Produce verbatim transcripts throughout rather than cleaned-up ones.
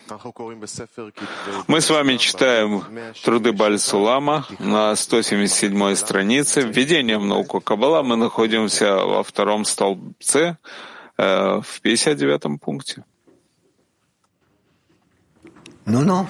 Мы с вами читаем труды Бааль Сулама на сто семьдесят седьмой странице. Введение в науку Каббала. Мы находимся во втором столбце, э, в пятьдесят девятом пункте. Ну-ну.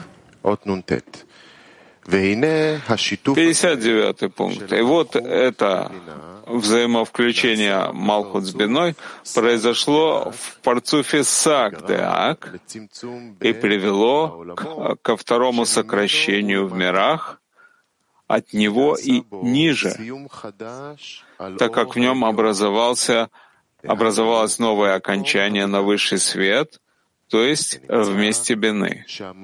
пятьдесят девятый пункт. И вот это взаимовключение Малхут с Биной произошло в парцуфе Саг-де-Ак и привело к, ко второму сокращению в мирах от него и ниже, так как в нем образовался, образовалось новое окончание на высший свет, то есть вместе Бины.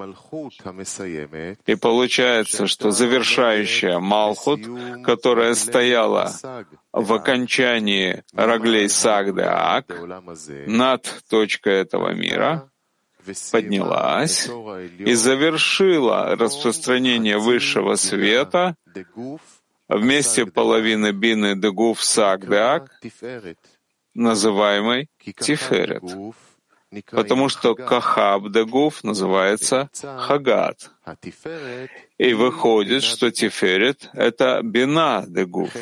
И получается, что завершающая Малхут, которая стояла в окончании Раглей Саг-де-Ак над точкой этого мира, поднялась и завершила распространение высшего света вместе половины Бины Дегуф Саг-де-Ак, называемой Тиферет. Потому что Кахаб Дегуф называется Хагат. И выходит, что Тиферет — это Бина Дегуф.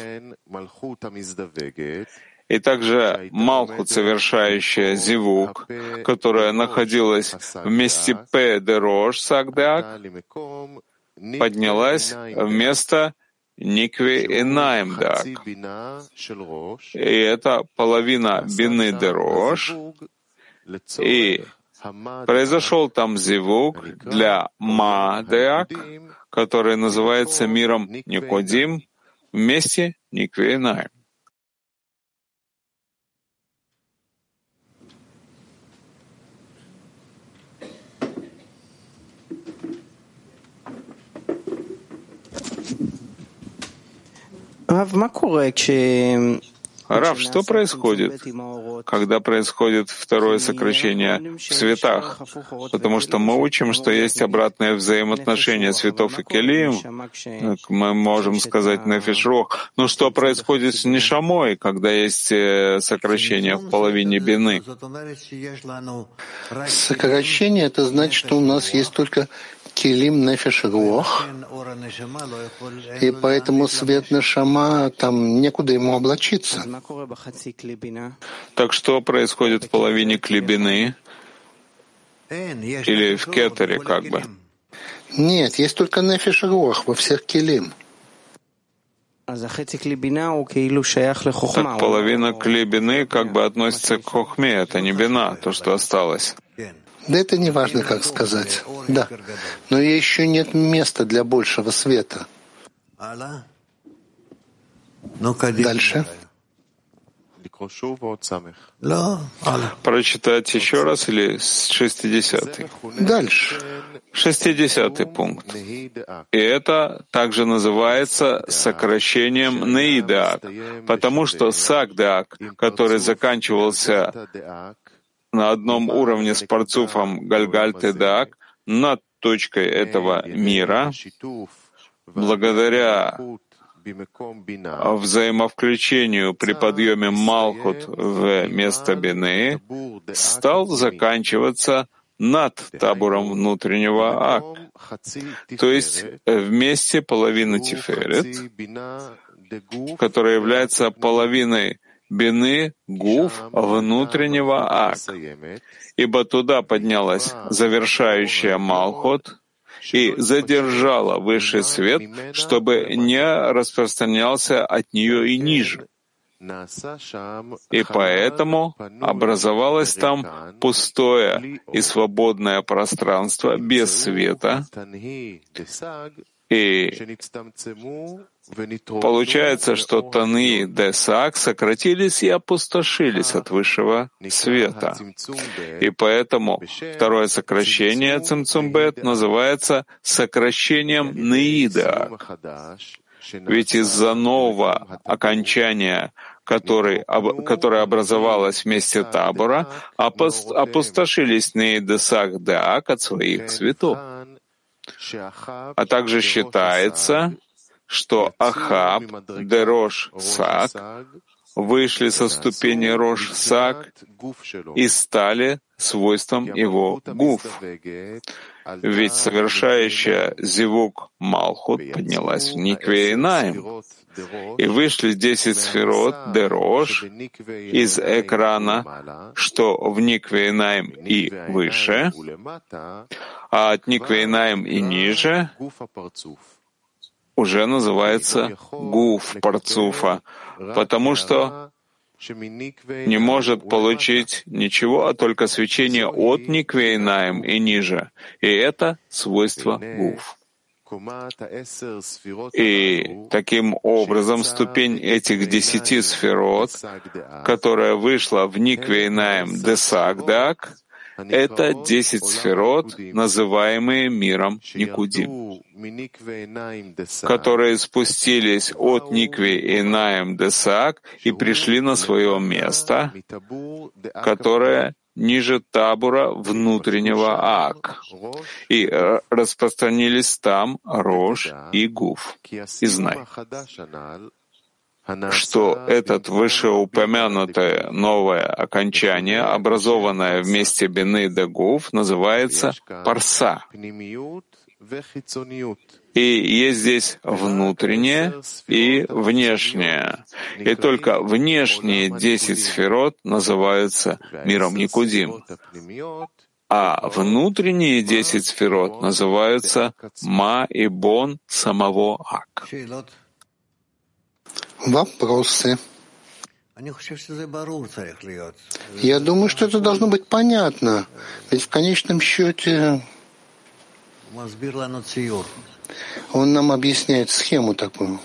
И также Малхут, совершающая Зивук, которая находилась вместе П Дерош Сагдеак, поднялась вместо Никви Инаим Дак. И это половина Бины Дерош. И произошел там зивук для Ма-Деак, который называется миром Никодим, вместе Никвейнаем. Рав, что происходит, когда происходит второе сокращение в светах? Потому что мы учим, что есть обратное взаимоотношение светов и келим. Мы можем сказать нефеш рух. Но что происходит с нишамой, когда есть сокращение в половине бины? Сокращение — это значит, что у нас есть только келим нефеш рух, и поэтому свет нешама, там некуда ему облачиться. Так что происходит в половине клибины или в кетере, как бы? Нет, есть только нефеш рух во всех келим. Так половина клибины как бы относится к хохме, это не бина, то, что осталось. Да это не важно, как сказать. Да. Но еще нет места для большего света. Дальше. Прочитать еще раз или с шестидесятый? Дальше. Шестидесятый пункт. И это также называется сокращением Неидеак, потому что Сагдеак, который заканчивался на одном уровне с парцуфом Гальгаль-Тедаак над точкой этого мира, благодаря взаимовключению при подъеме Малхут в место Бины, стал заканчиваться над табором внутреннего Ак, то есть вместе половины Тиферет, которая является половиной Бины Гуф внутреннего Ак, ибо туда поднялась завершающая Малхут и задержала высший свет, чтобы не распространялся от нее и ниже. И поэтому образовалось там пустое и свободное пространство без света, и получается, что Таны Десак сократились и опустошились от высшего света. И поэтому второе сокращение Цимцумбет называется сокращением Неида. Ведь из-за нового окончания, который, которое образовалось вместе табора, опустошились Неидесак Деак от своих цветов. А также считается, что Ахаб, Дерош, Сак вышли со ступени Рош-Сак и стали свойством его гуф. Ведь совершающая зевук Малхут поднялась в Никве Инаим, и вышли десять сферот Дерош из экрана, что в Никве Инаим и выше, а от Никве Инаим и ниже уже называется гуф парцуфа, потому что не может получить ничего, а только свечение от Никве Инаим и ниже. И это свойство гуф. И таким образом ступень этих десяти сферот, которая вышла в Никве Инаим Десагдак, это десять сферот, называемые миром Никудим, которые спустились от Никве Инаим Десак и пришли на свое место, которое ниже табура внутреннего Ак, и распространились там Рош и Гуф. И знай, что этот вышеупомянутое новое окончание, образованное вместе Бины да Гуф, называется Парса. И есть здесь внутреннее и внешнее. И только внешние десять сферот называются миром Никудим, а внутренние десять сферот называются Ма и Бон самого Ак. Вопросы? Я думаю, что это должно быть понятно, ведь в конечном счете он нам объясняет схему такую.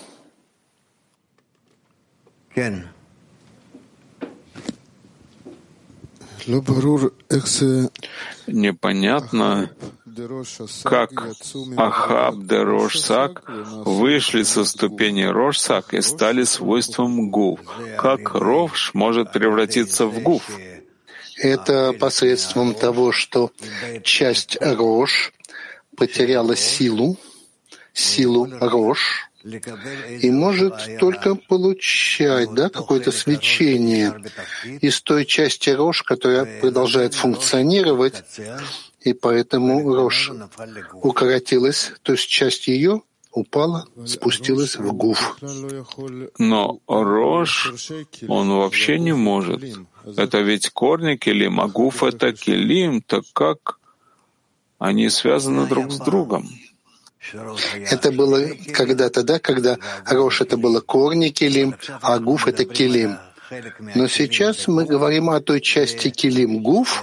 Непонятно, как Ахаб де Рош-Сак вышли со ступени Рош-Сак и стали свойством Гуф. Как Рош может превратиться в Гуф? Это посредством того, что часть Рош потеряла силу, силу Рош, и может только получать, да, какое-то свечение из той части Рош, которая продолжает функционировать, и поэтому Рош укоротилась, то есть часть ее упала, спустилась в Гуф. Но Рош, он вообще не может. Это ведь корни Келим, а Гуф — это Келим, так как они связаны друг с другом. Это было когда-то, да, когда Рош — это было корни Келим, а Гуф — это Келим. Но сейчас мы говорим о той части Келим Гуф,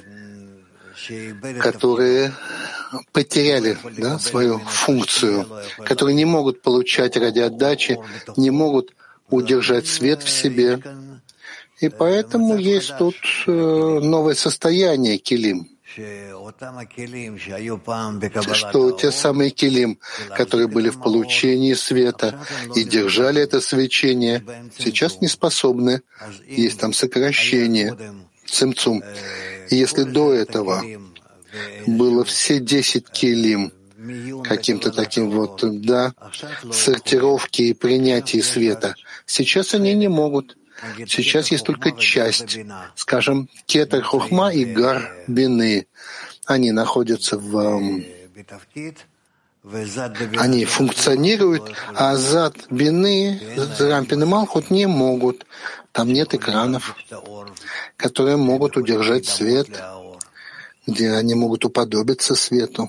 которые потеряли, да, свою функцию, которые не могут получать ради отдачи, не могут удержать свет в себе. И поэтому есть тут новое состояние Келим, что те самые келим, которые были в получении света и держали это свечение, сейчас не способны. Есть там сокращение, цимцум. И если до этого было все десять келим каким-то таким вот, да, сортировки и принятия света, сейчас они не могут. Сейчас есть только часть, скажем, кетер хохма и гар бины. Они находятся в... Они функционируют, а зад бины, рампин и малхут не могут. Там нет экранов, которые могут удержать свет, где они могут уподобиться свету.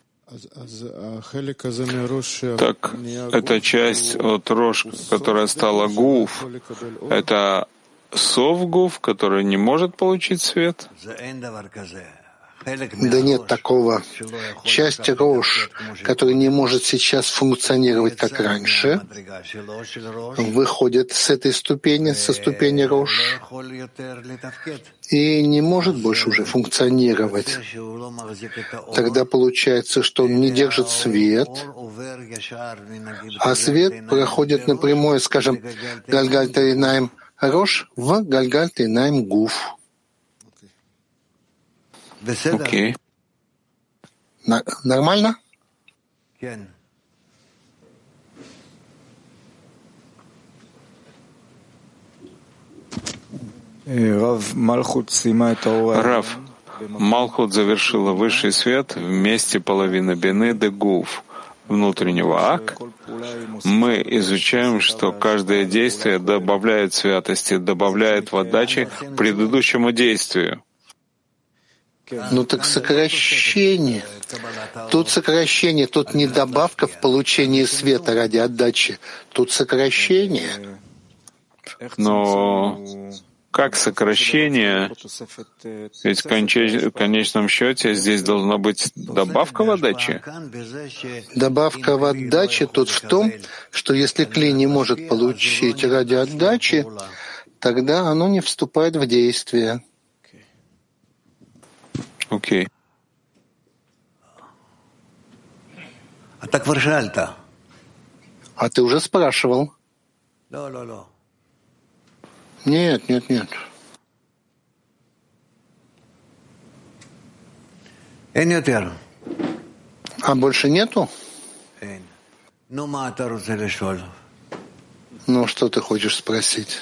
Так, эта часть от Рош, которая стала Гуф, это Сов-Гуф, который не может получить свет? Да нет такого. Часть Рош, которая не может сейчас функционировать как раньше, выходит с этой ступени, со ступени Рош, и не может больше уже функционировать. Тогда получается, что он не держит свет, а свет проходит напрямую, скажем, Гальгаль-Тейнаим Рош в Гальгаль-Тейнаим Гуф. Окей. Okay. Нормально? Рав, Малхут завершила высший свет в месте половины бины де гуф, внутреннего ак. Мы изучаем, что каждое действие добавляет святости, добавляет в отдаче предыдущему действию. Ну так сокращение. Тут сокращение, тут не добавка в получении света ради отдачи. Тут сокращение. Но как сокращение? Ведь в конечном счете здесь должна быть добавка в отдаче. Добавка в отдаче тут в том, что если клей не может получить ради отдачи, тогда оно не вступает в действие. Окей. Okay. А ты уже спрашивал? Нет, нет, нет. А больше нету? Ну, что ты хочешь спросить?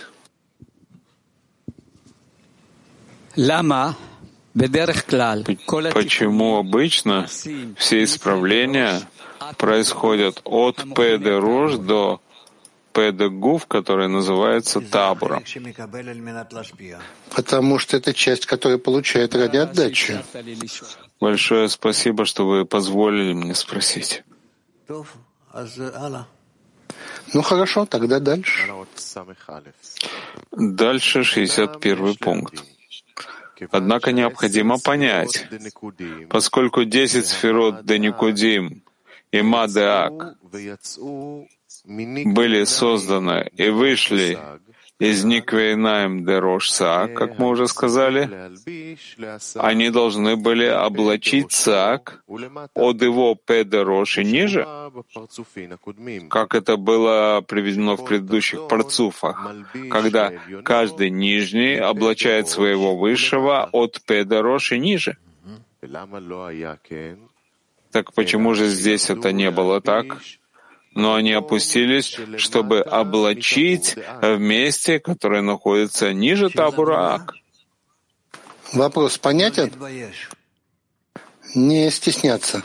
Почему обычно все исправления происходят от П де Рош до П де Гуф, который называется табуром? Потому что это часть, которая получает ради отдачи. Большое спасибо, что вы позволили мне спросить. Ну хорошо, тогда дальше. Дальше шестьдесят первый пункт. Однако необходимо понять, поскольку десять сферот де Никудим и Ма де Ак были созданы и вышли из Никвейнаем де Рош Саак, как мы уже сказали, они должны были облачить Саак от его П де Рош и ниже, как это было приведено в предыдущих парцуфах, когда каждый нижний облачает своего высшего от П де Рош и ниже. Так почему же здесь это не было так? Но они опустились, чтобы облачить в месте, которое находится ниже табура Ак. Вопрос понятен? Не стесняться.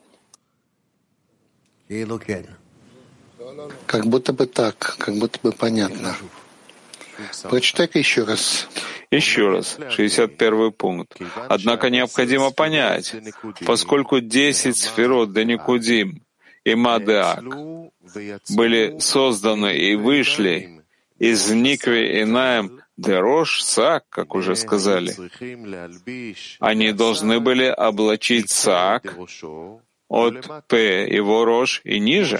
Как будто бы так, как будто бы понятно. Прочитай-ка еще раз. Еще раз, шестьдесят первый пункт. Однако необходимо понять, поскольку десять сферот де Никудим и Ма де Ак были созданы и вышли из Никве Инаем де Рош Саак, как уже сказали, они должны были облачить Саак от П его Рош и ниже,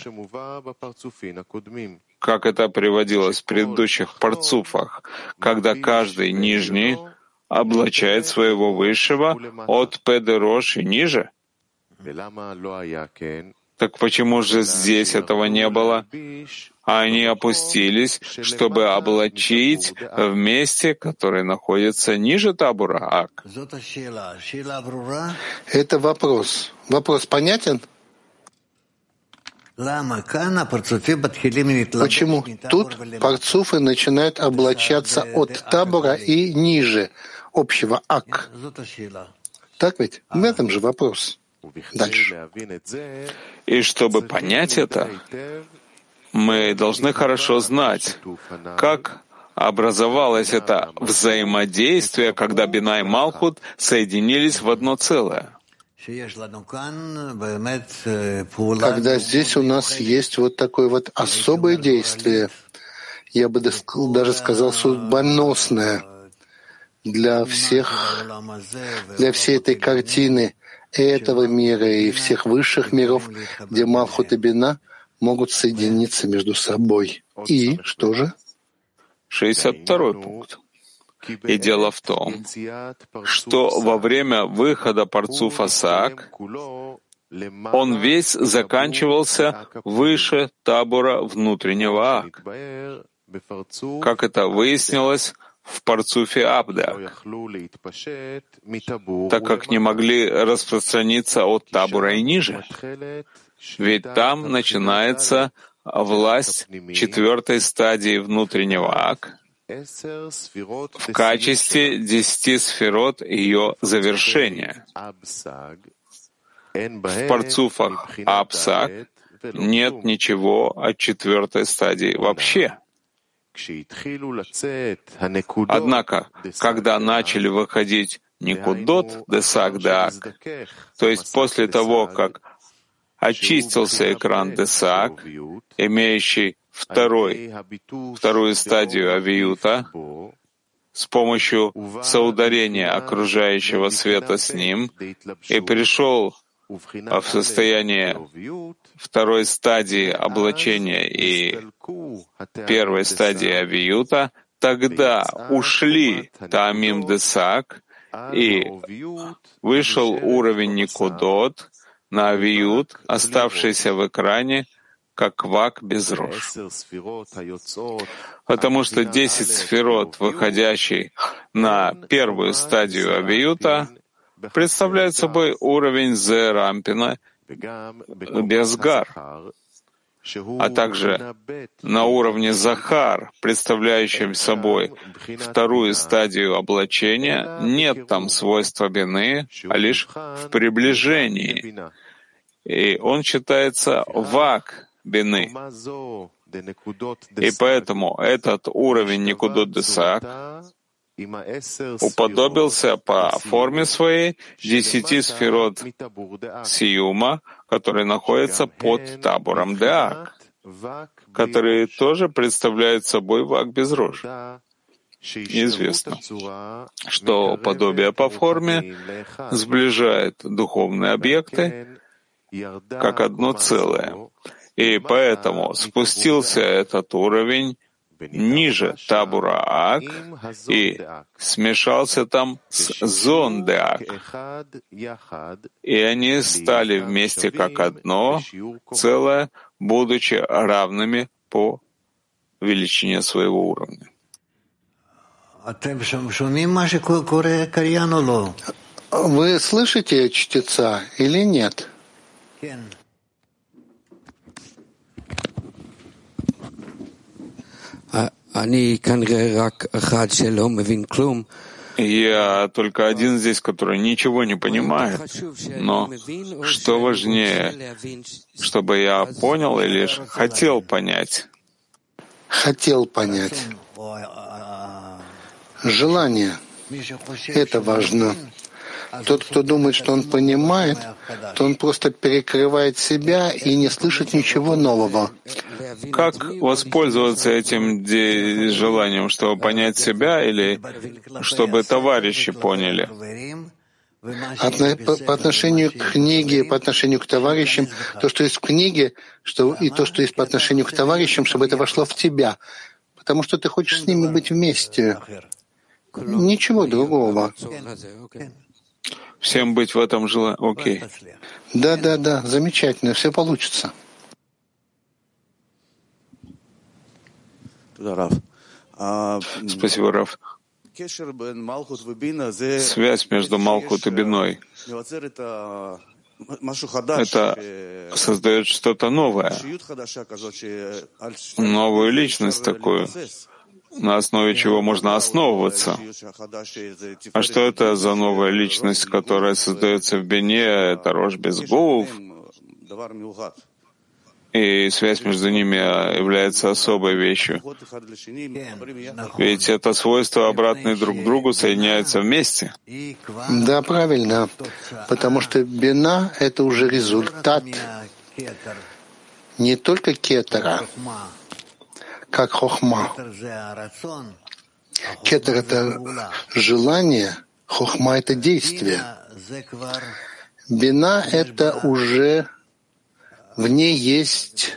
как это приводилось в предыдущих парцуфах, когда каждый нижний облачает своего высшего от П де Рош и ниже. Так почему же здесь этого не было? А они опустились, чтобы облачить в месте, которое находится ниже табура Ак. Это вопрос. Вопрос понятен? Почему тут парцуфы начинают облачаться от табура и ниже общего Ак? Так ведь? В этом же вопрос. Дальше. И чтобы понять это, мы должны хорошо знать, как образовалось это взаимодействие, когда Бина и Малхут соединились в одно целое. Когда здесь у нас есть вот такое вот особое действие, я бы даже сказал судьбоносное для всех, для всей этой картины этого мира и всех высших миров, где Малхут и Бина могут соединиться между собой. И что же? шестьдесят второй пункт. И дело в том, что во время выхода парцуфа Саак он весь заканчивался выше табура внутреннего Ак, как это выяснилось в парцуфе Абдак, так как не могли распространиться от табура и ниже. Ведь там начинается власть четвертой стадии внутреннего Ак, в качестве десяти сферот ее завершения. В парцуфах Апсак нет ничего от четвертой стадии вообще. Однако, когда начали выходить Никудот Десак Деак, то есть после того, как очистился экран Десак, имеющий второй, вторую стадию Авиюта, с помощью соударения окружающего света с ним, и пришел в состояние второй стадии облачения и первой стадии Авиюта, тогда ушли Таамим Десак, и вышел уровень Никудот на Авиют, оставшийся в экране, как вак без рож. Потому что десять сферот, выходящие на первую стадию Авиюта, представляют собой уровень Зе Рампина без гар, а также на уровне Захар, представляющем собой вторую стадию облачения, нет там свойства бины, а лишь в приближении, и он считается вак бины. И поэтому этот уровень Никудот Десак уподобился по форме своей десяти сферот Сиюма, которые находятся под табором Деак, которые тоже представляют собой вак без рож. Известно, что подобие по форме сближает духовные объекты как одно целое, и поэтому спустился этот уровень ниже табура Ак и смешался там с зон Деак. И они стали вместе как одно целое, будучи равными по величине своего уровня. Вы слышите чтеца или нет? Я только один здесь, который ничего не понимает. Но что важнее, чтобы я понял или лишь хотел понять? Хотел понять. Желание. Это важно. Тот, кто думает, что он понимает, то он просто перекрывает себя и не слышит ничего нового. Как воспользоваться этим желанием, чтобы понять себя или чтобы товарищи поняли? По, по отношению к книге, по отношению к товарищам, то, что есть в книге, что, и то, что есть по отношению к товарищам, чтобы это вошло в тебя. Потому что ты хочешь с ними быть вместе. Ничего другого. Всем быть в этом желании. Окей. Да, да, да, замечательно, все получится. Спасибо, Раф. Связь между Малхут и Биной — это создает что-то новое, новую личность такую, на основе чего можно основываться. А что это за новая личность, которая создается в Бине? Это Рош без Гув. И связь между ними является особой вещью. Ведь это свойства, обратные друг к другу, соединяются вместе. Да, правильно. Потому что Бина — это уже результат не только кетера, как хохма. Кетер — это желание, хохма — это действие. Бина — это уже в ней есть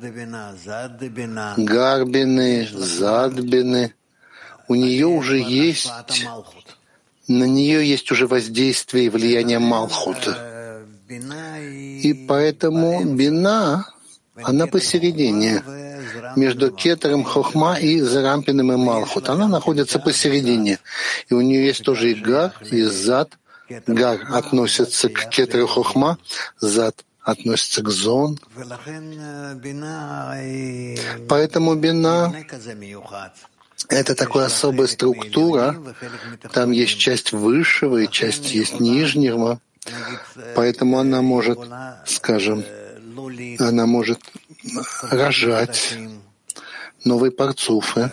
гарбины, задбины. У нее уже есть, на нее есть уже воздействие и влияние Малхута. И поэтому Бина, она посередине, между Кетером, Хохма и Зарампиным и Малхут. Она находится посередине. И у нее есть тоже и Гар, и Зад. Гар относится к Кетеру Хохма, Зад относится к Зон. Поэтому Бина Это такая особая структура. Там есть часть высшего и часть есть нижнего. Поэтому она может, скажем, она может рожать новые парцуфы.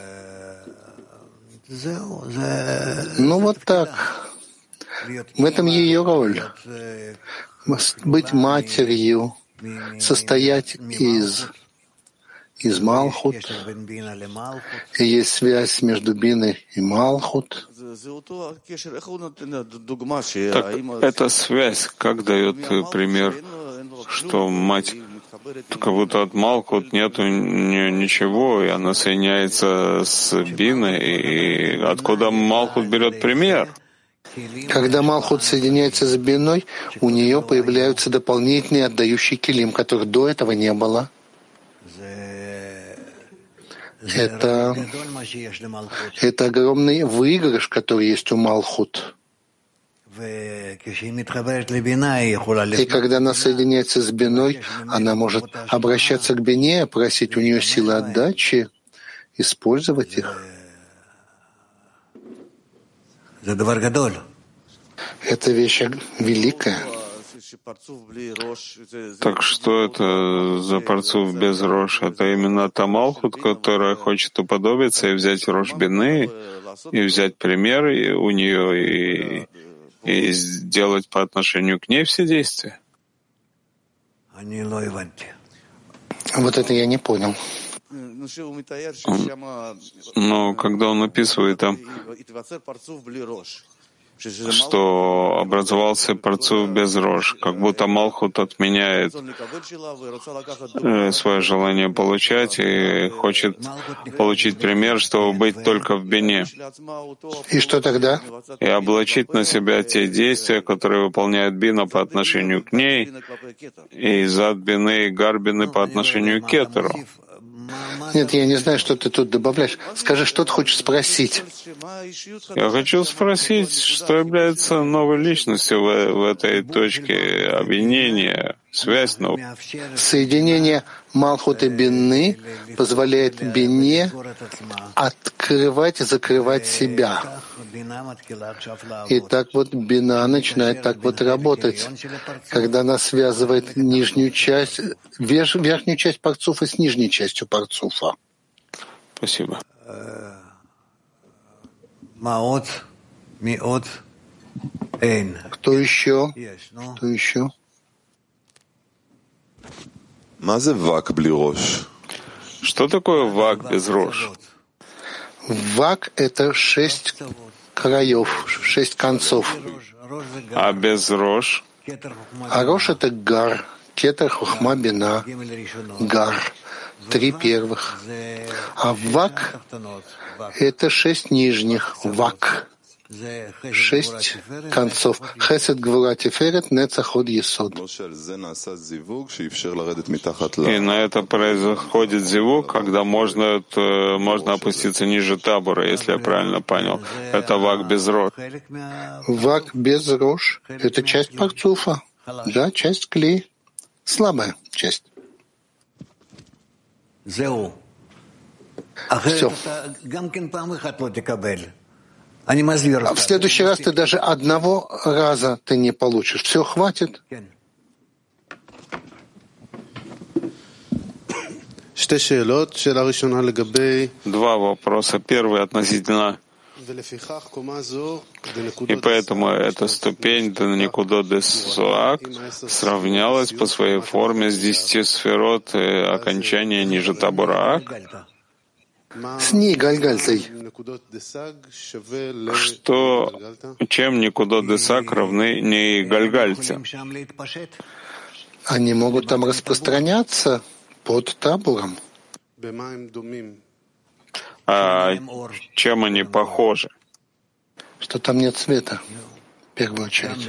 Ну вот так. В этом ее роль. Быть матерью, состоять из, из Малхут. И есть связь между Биной и Малхут. Так эта связь, как дает пример, что мать, как будто от Малхут нету ничего, и она соединяется с Биной, и откуда Малхут берет пример? Когда Малхут соединяется с Биной, у нее появляются дополнительные отдающие килим, которых до этого не было. Это, это огромный выигрыш, который есть у Малхут. И когда она соединяется с Биной, она может обращаться к Бине, просить у нее силы отдачи, использовать их. Это вещь великая. Так что это за парцуф без рош? Это именно та Малхут, которая хочет уподобиться и взять рош Бины, и взять пример у нее, и, и сделать по отношению к ней все действия? Вот это я не понял. Но когда он описывает там, что образовался парцуф без рож, как будто Малхут отменяет свое желание получать и хочет получить пример, чтобы быть только в Бине. И что тогда? И облачить на себя те действия, которые выполняет Бина по отношению к ней, и зад Бины и гар Бины по отношению к Кетеру. Нет, я не знаю, что ты тут добавляешь. Скажи, что ты хочешь спросить? Я хочу спросить, что является новой личностью в, в этой точке объединения, связь новая. Соединение Малхут и Бины позволяет Бине открывать и закрывать себя. И так вот Бина начинает так вот работать, когда она связывает нижнюю часть, верх, верхнюю часть парцуфа с нижней частью парцуфа. Спасибо. Кто еще? Кто еще? Что такое вак без рош? Вак — это шесть краев, шесть концов. А без рош? А рош — это гар, кетер, хохма, бина, гар, три первых. А вак — это шесть нижних, вак, шесть концов. Хесед, гвура, тиферет, нецах, ход, есод. И на это происходит зивук, когда можно, это, можно опуститься ниже табора, если я правильно понял. Это вак без рош. Вак без рош — это часть парцуфа. Да, часть клей. Слабая часть. Все. А в следующий раз ты даже одного раза ты не получишь. Все, хватит. Два вопроса. Первый относительно. И поэтому эта ступень Никудот де Суак сравнялась по своей форме с десяти сферот окончания ниже табора Ак. С ней Гальгальтой. Что, чем Никудот де Сак равны не Гальгальте? Они могут там распространяться под табором. А чем они похожи? Что там нет света, в первую очередь.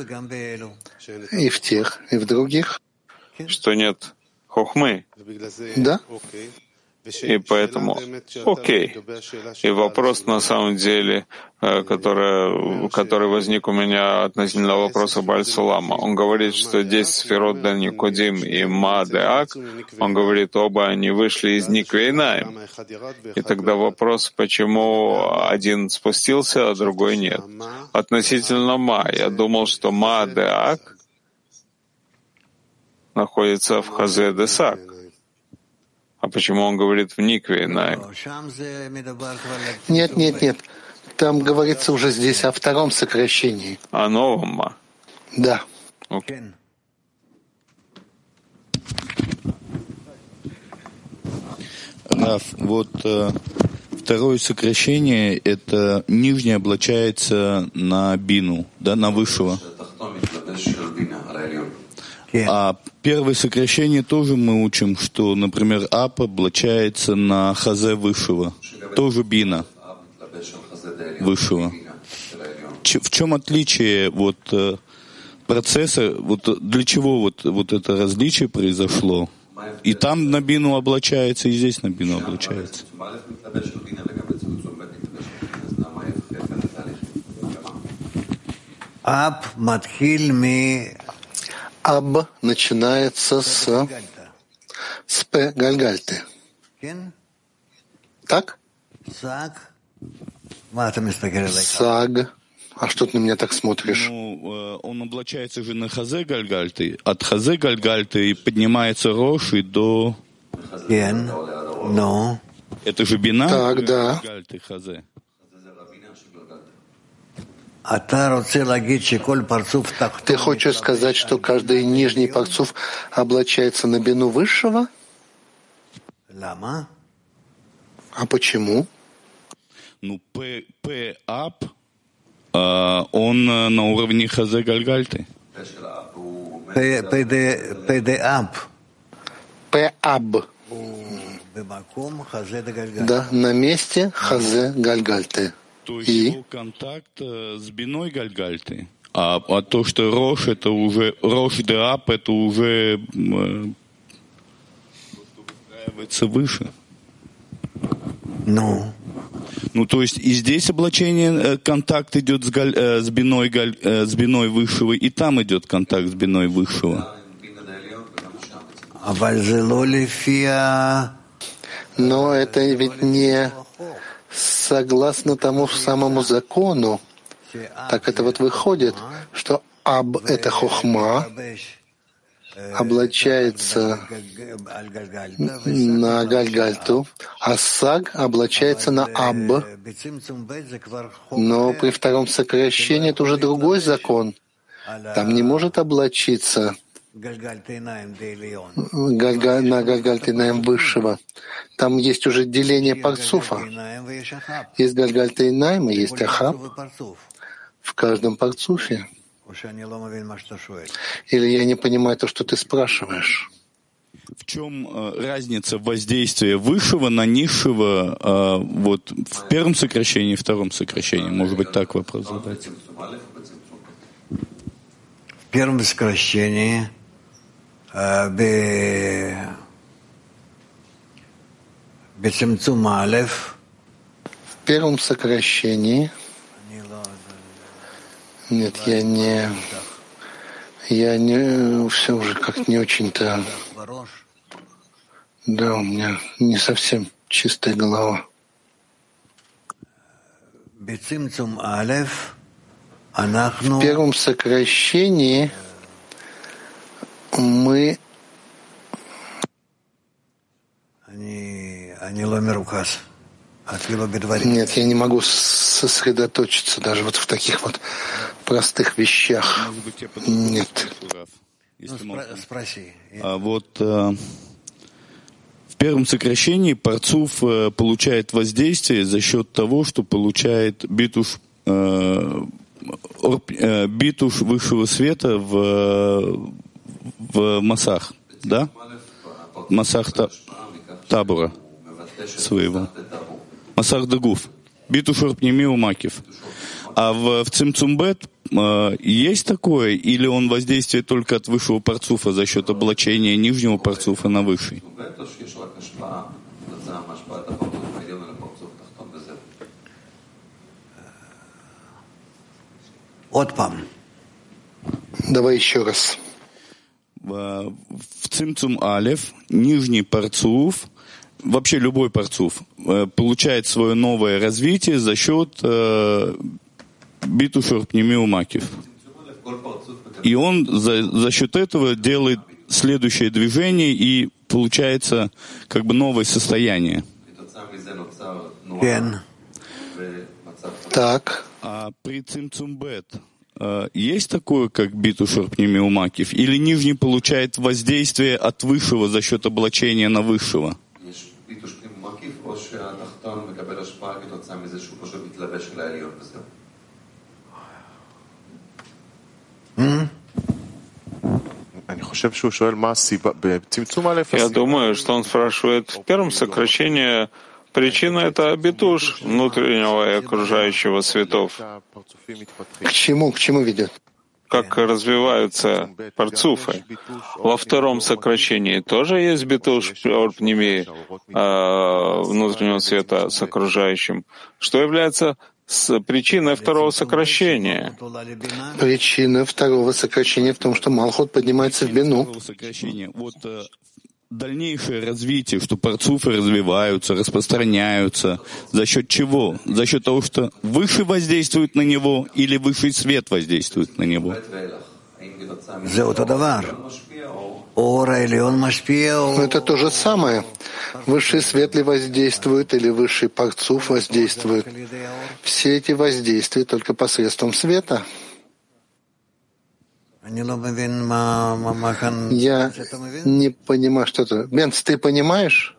И в тех, и в других. Что нет хохмы. Да. И поэтому, окей. И вопрос на самом деле, который, который возник у меня относительно вопроса Баль-Сулама. Он говорит, что здесь Сферот да Никодим и Ма де Ак, он говорит, оба они вышли из Никвейнаим. И тогда вопрос, почему один спустился, а другой нет. Относительно Ма, я думал, что Ма де Ак находится в Хазе де Сак. А почему он говорит в Никве Найм? Нет, нет, нет. Там говорится уже здесь о втором сокращении. О новом Ма? Да. Okay. Раф, вот э, второе сокращение — это нижнее облачается на бину, да, на высшего. А первое сокращение тоже мы учим, что, например, ап облачается на хазе высшего, тоже бина высшего. Ч- в чем отличие вот процесса, вот для чего вот, вот это различие произошло? И там на бину облачается, и здесь на бину облачается. Ап матхиль ми Аб начинается с, с П Гальгальты. Так? Саг. А что ты на меня так смотришь? Ну, он облачается же на Хазе Гальгальты. От Хазе Гальгальты поднимается Рош и до... Но. Это же бина? Так, да. Гальгальты, Хазе. Ты хочешь сказать, что каждый нижний парцуф облачается на бину высшего? А почему? Ну, П, П ап, он на уровне Хазе Гальгальты. П Д ап. П аб. Да, на месте Хазе Гальгальты. То есть и его контакт с биной Гальгальты. А, а то, что Рош, это уже Рош де ап, это уже э, устраивается выше. Ну. Ну, то есть и здесь облачение, э, контакт идет с, галь, э, с, биной, галь, э, с биной высшего, и там идет контакт с биной высшего. Но это ведь не согласно тому самому закону. Так это вот выходит, что аб — это хохма, облачается на гальгальту, а саг облачается на аб. Но при втором сокращении это уже другой закон. Там не может облачиться Гальга, на Гальгальтейнаем высшего. Там есть уже деление парцуфа. Есть Гальгальтейнаем и есть Ахаб в каждом парцуфе. Или я не понимаю то, что ты спрашиваешь? В чем э, разница воздействия высшего на низшего э, вот в первом сокращении и втором сокращении? Может быть, так вопрос задать? В первом сокращении в первом сокращении нет, я не я не все уже как не очень-то да, у меня не совсем чистая голова. В первом сокращении мы Нет, я не могу сосредоточиться даже вот в таких вот простых вещах. Нет. Спроси. А вот а, в первом сокращении парцуф а, получает воздействие за счет того, что получает битуш, а, орп, а, битуш высшего света в, в масах, да? Масах та, табура своего. Масах дагуф. Битуш орпнеми макив. А в, в цимцумбет э, есть такое, или он воздействует только от высшего парцуфа за счет облачения нижнего парцуфа на высший? Давай еще раз. В Цимцум Алеф нижний парцуф, вообще любой парцуф, получает свое новое развитие за счет э, битушер пнемиу макив. И он за, за счет этого делает следующее движение, и получается как бы новое состояние. Так. А при Цимцумбет есть такое, как битушер пнемиу макив, или нижний получает воздействие от высшего за счет облачения на высшего? Я думаю, что он спрашивает в первом сокращении. Причина — это битуш внутреннего и окружающего светов. К чему, к чему ведет? Как развиваются парцуфы. Во втором сокращении тоже есть битуш пнемии внутреннего света с окружающим, что является с причиной второго сокращения. Причина второго сокращения в том, что Малхут поднимается в бину. Вот дальнейшее развитие, что парцуфы развиваются, распространяются. За счет чего? За счет того, что выше воздействует на него или высший свет воздействует на него? Это то же самое. Высший свет ли воздействует или высший парцуф воздействует. Все эти воздействия только посредством света. Я не понимаю, что это. Бенц, ты понимаешь?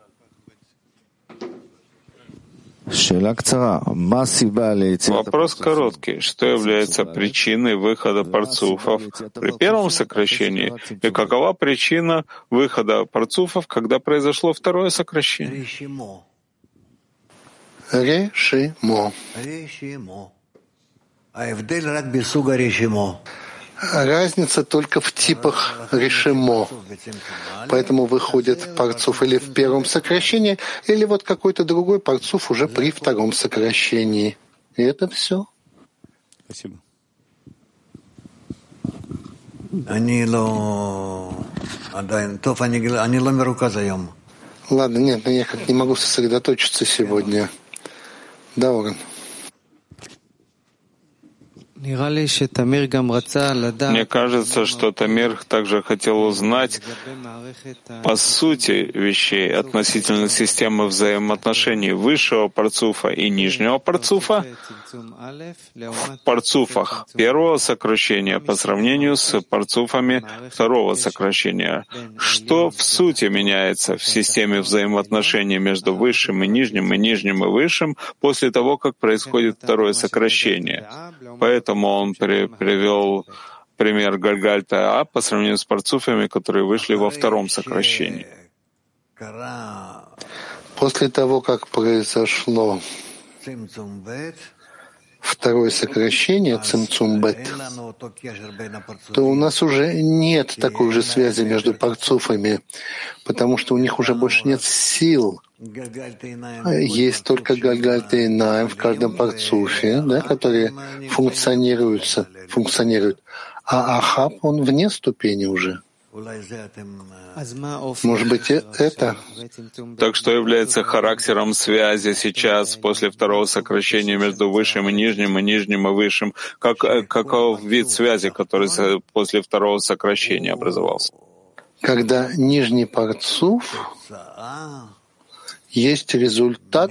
Вопрос короткий. Что является причиной выхода парцуфов при первом сокращении? И какова причина выхода парцуфов, когда произошло второе сокращение? Решимо. Разница только в типах решимо. Поэтому выходит парцуф или в первом сокращении, или вот какой-то другой парцуф уже при втором сокращении. И это все. Спасибо. Ладно, нет, я как не могу сосредоточиться сегодня. Да, Орен. Мне кажется, что Тамир также хотел узнать по сути вещей относительно системы взаимоотношений высшего парцуфа и нижнего парцуфа в парцуфах первого сокращения по сравнению с парцуфами второго сокращения. Что в сути меняется в системе взаимоотношений между высшим и нижним и нижним и высшим после того, как происходит второе сокращение? Поэтому он при, привел пример Гальгальта А по сравнению с парцуфами, которые вышли во втором сокращении. После того, как произошло второе сокращение, цимцумбет, то у нас уже нет такой же связи между парцуфами, потому что у них уже больше нет сил. Есть только Гальгальта и Наим в каждом парцуфе, да, которые функционируются, функционируют. А Ахаб, он вне ступени уже. Может быть, это? Так что является характером связи сейчас, после второго сокращения между высшим и нижним, и нижним и высшим? Как, каков вид связи, который после второго сокращения образовался? Когда нижний парцуф есть результат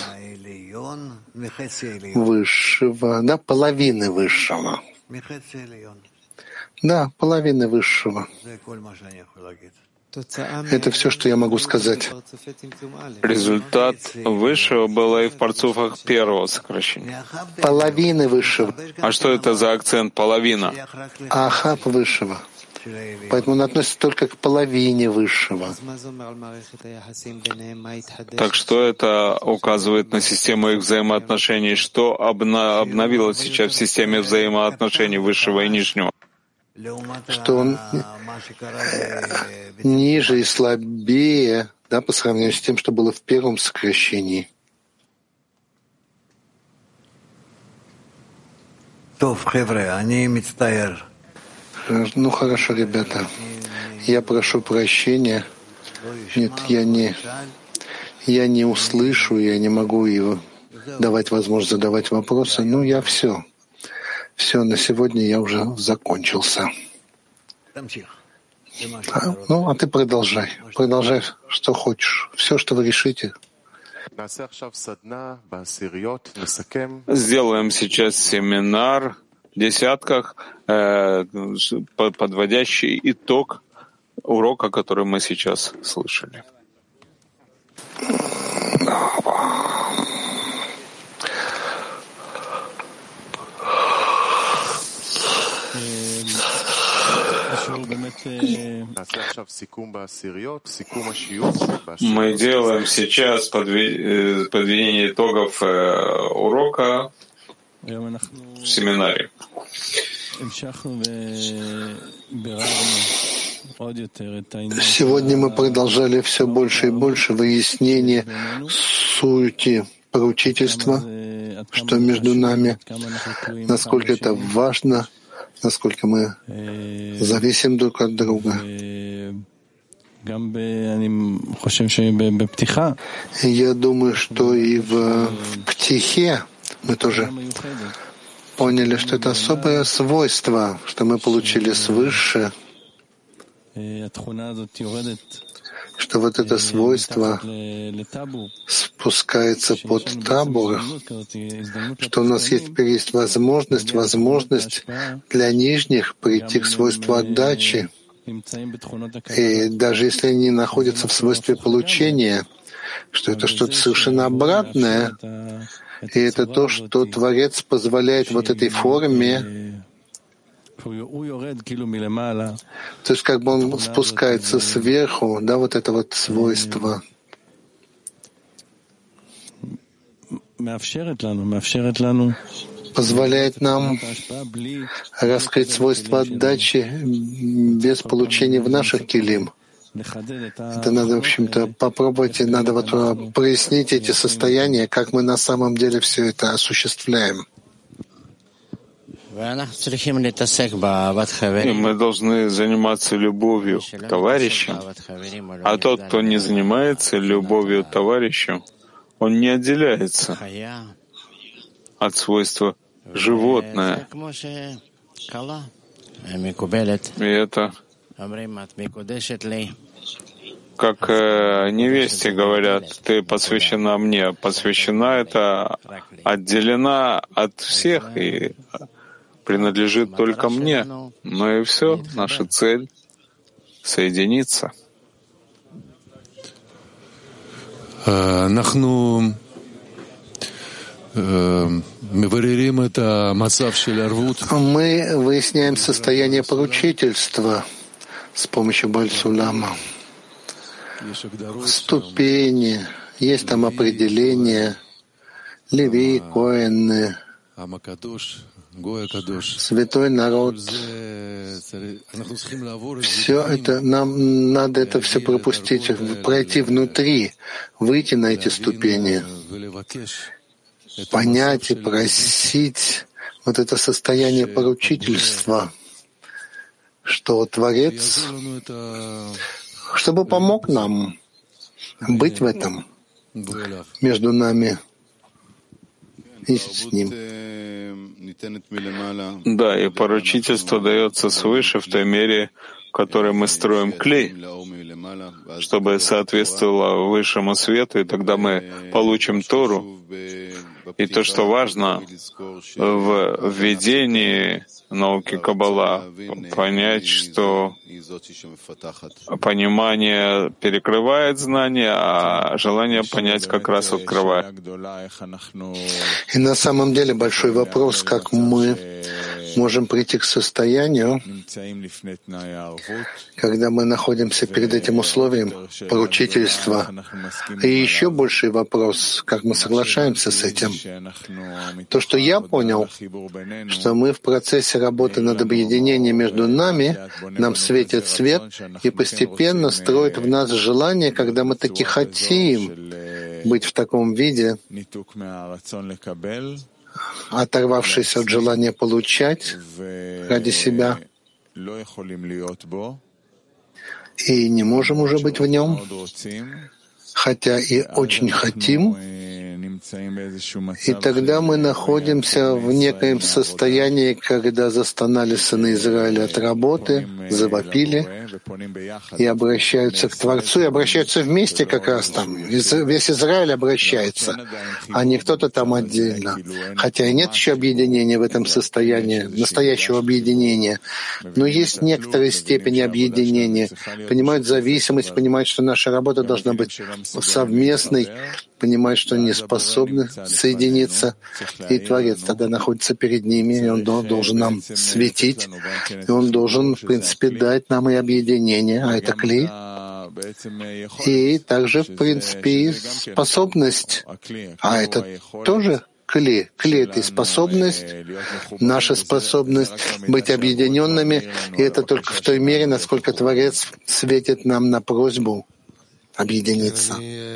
высшего, да, половины высшего. Да, половины высшего. Это все, что я могу сказать. Результат высшего было и в парцуфах первого сокращения. Половины высшего. А что это за акцент половина? Ахаб высшего. Поэтому он относится только к половине высшего. Так что это указывает на систему их взаимоотношений? Что обна- обновилось сейчас в системе взаимоотношений высшего и нижнего? Что он ниже и слабее, да, по сравнению с тем, что было в первом сокращении. Ну хорошо, ребята. Я прошу прощения. Нет, я не, я не услышу, я не могу его давать возможность задавать вопросы. Ну, я все. Все, на сегодня я уже закончился. А, ну, а ты продолжай. Продолжай, что хочешь. Все, что вы решите. Сделаем сейчас семинар в десятках, э, подводящий итог урока, который мы сейчас слышали. Мы делаем сейчас подведение итогов урока в семинаре. Сегодня мы продолжали все больше и больше выяснение сути поручительства, что между нами, насколько это важно, насколько мы зависим друг от друга. И я думаю, что и в птихе мы тоже поняли, что это особое свойство, что мы получили свыше, что вот это свойство спускается под табур, что у нас есть, теперь есть возможность, возможность для нижних прийти к свойству отдачи. И даже если они находятся в свойстве получения, что это что-то совершенно обратное, и это то, что Творец позволяет вот этой форме. То есть как бы он спускается сверху, да, вот это вот свойство. Позволяет нам раскрыть свойства отдачи без получения в наших килим. Это надо, в общем-то, попробовать, и надо вот прояснить эти состояния, как мы на самом деле все это осуществляем. И мы должны заниматься любовью к товарищам, а тот, кто не занимается любовью к товарищу, он не отделяется от свойства животное. И это как э, невесте говорят, ты посвящена мне. Посвящена — это отделена от всех и принадлежит только мне. Ну и все, наша цель — соединиться. Мы выясняем состояние поручительства с помощью Баль-Сулама. Ступени, есть там определения, Леви, Коэны, святой народ. Все это, нам надо это все пропустить, пройти внутри, выйти на эти ступени, понять и просить вот это состояние поручительства, что Творец, чтобы помог нам быть в этом между нами и с Ним. Да, и поручительство дается свыше в той мере, в которой мы строим клей, чтобы соответствовало высшему свету, и тогда мы получим Тору. И то, что важно в введении науки Каббала, понять, что понимание перекрывает знание, а желание понять как раз открывает. И на самом деле большой вопрос, как мы можем прийти к состоянию, когда мы находимся перед этим условием поручительства. И еще больший вопрос, как мы соглашаемся с этим. То, что я понял, что мы в процессе работы над объединением между нами, нам светит свет и постепенно строит в нас желание, когда мы таки хотим быть в таком виде, оторвавшись от желания получать ради себя, и не можем уже быть в нем, хотя и очень хотим, и тогда мы находимся в некоем состоянии, когда застонали сыны Израиля от работы, завопили и обращаются к Творцу, и обращаются вместе как раз там. Весь Израиль обращается, а не кто-то там отдельно. Хотя и нет еще объединения в этом состоянии, настоящего объединения, но есть некоторая степень объединения. Понимают зависимость, понимают, что наша работа должна быть совместной, понимают, что они способны соединиться, и Творец тогда находится перед ними, и Он должен нам светить, и Он должен, в принципе, дать нам и объединение, а это клей, и также, в принципе, и способность, а это тоже клей. Клей — это и способность, наша способность быть объединенными, и это только в той мере, насколько Творец светит нам на просьбу объединиться.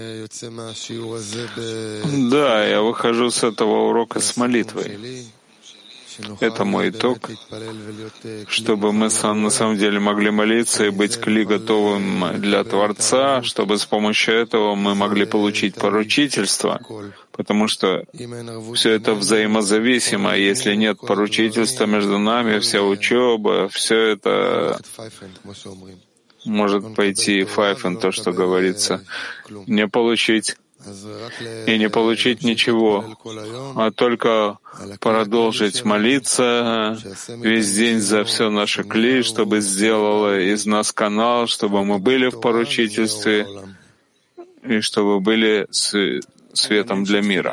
Да, я выхожу с этого урока с молитвой. Это мой итог, чтобы мы сам, на самом деле могли молиться и быть кли готовым для Творца, чтобы с помощью этого мы могли получить поручительство, потому что все это взаимозависимо. Если нет поручительства между нами, вся учеба, все это может пойти файфен, то, что говорится, не получить и не получить ничего, а только продолжить молиться весь день за все наше кли, чтобы сделало из нас канал, чтобы мы были в поручительстве и чтобы были с светом для мира.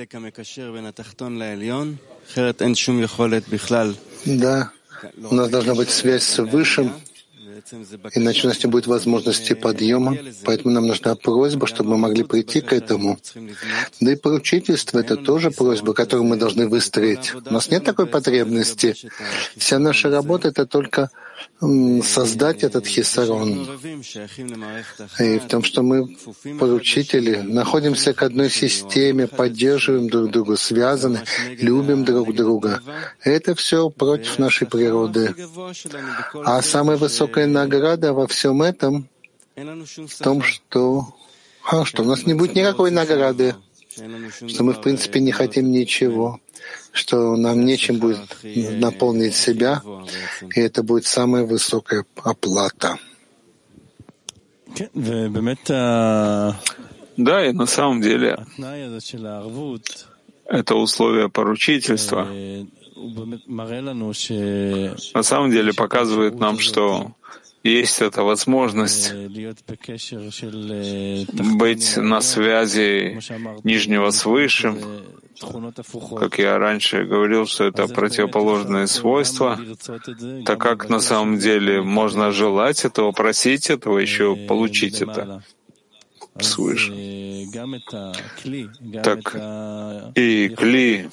Да, у нас должна быть связь с Высшим, иначе у нас не будет возможности подъема, поэтому нам нужна просьба, чтобы мы могли прийти к этому. Да и поручительство — это тоже просьба, которую мы должны выстроить. У нас нет такой потребности. Вся наша работа — это только создать этот хисарон. И в том, что мы, поручители, находимся к одной системе, поддерживаем друг друга, связаны, любим друг друга. Это все против нашей природы. А самая высокая награда во всем этом в том, что, а, что у нас не будет никакой награды, что мы, в принципе, не хотим ничего, что нам нечем будет наполнить себя, и это будет самая высокая оплата. Да, и на самом деле это условие поручительства на самом деле показывает нам, что есть эта возможность быть на связи нижнего с высшим. Как я раньше говорил, что это противоположные свойства, так как на самом деле можно желать этого, просить этого, еще получить это свыше. Так и кли,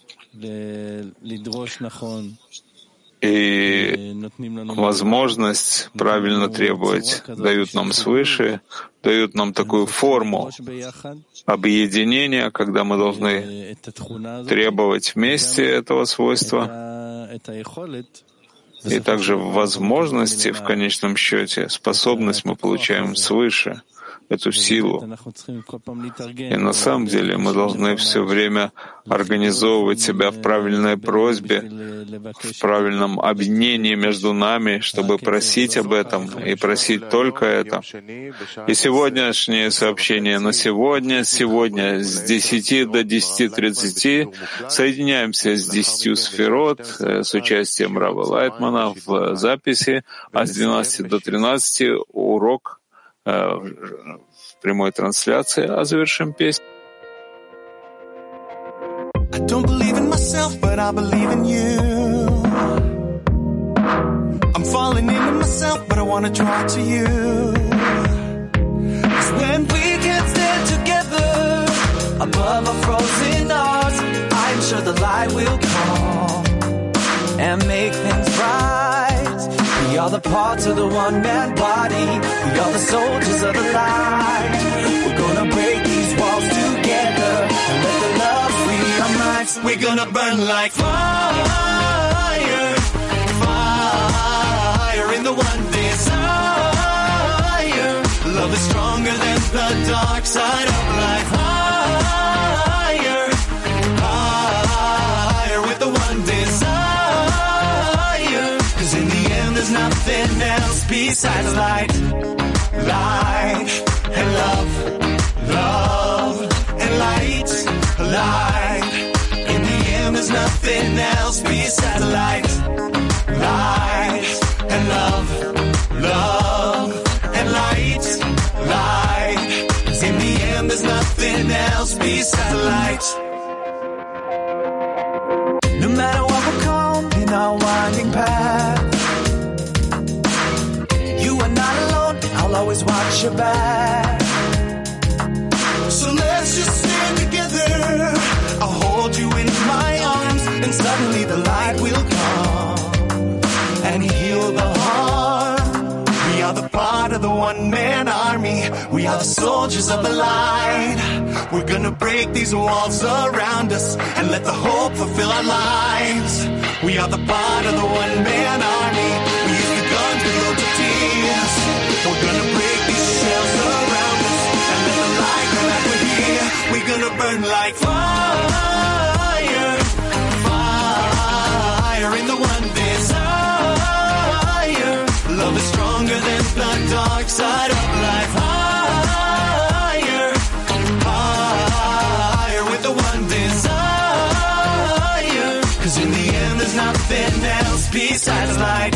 и возможность правильно требовать дают нам свыше, дают нам такую форму объединения, когда мы должны требовать вместе этого свойства, и также в возможности, в конечном счете, способность мы получаем свыше, эту силу. И на самом деле мы должны все время организовывать себя в правильной просьбе, в правильном объединении между нами, чтобы просить об этом и просить только это. И сегодняшнее сообщение на сегодня, сегодня с десяти до десяти тридцати соединяемся с десятью сферот с участием Рава Лайтмана в записи, а с двенадцати до тринадцати урок в прямой трансляции, а завершим песню. I don't believe in myself, but I believe in you. I'm falling into myself, but I want to draw to you. 'Cause when we can stand together above our frozen hearts, I'm sure the light will come and make things right. We are the parts of the one-man body. We are the soldiers of the light. We're gonna break these walls together and let the love free our minds. We're gonna burn like fire, fire in the one desire. Love is stronger than the dark side of life. Higher, higher with the one desire. Cause in the end there's nothing else besides light, light and love, love and light, light. In the end there's nothing else besides light, light and love, love and light, light. In the end there's nothing else besides light. No matter what will come in our winding path, you are not alone, I'll always watch your back. So let's just stand together, I'll hold you in my arms, and suddenly the light will come and heal the heart. We are the part of the one-man army, we are the soldiers of the light. We're gonna break these walls around us and let the hope fulfill our lives. We are the part of the one-man army, we use the guns, we load the tears. We're gonna break these shells around us and let the light come out. We're here, we're gonna burn like fire, fire in the one desire. Love is stronger than the dark side of life. Higher, higher with the one desire. Cause in the end there's nothing else besides light.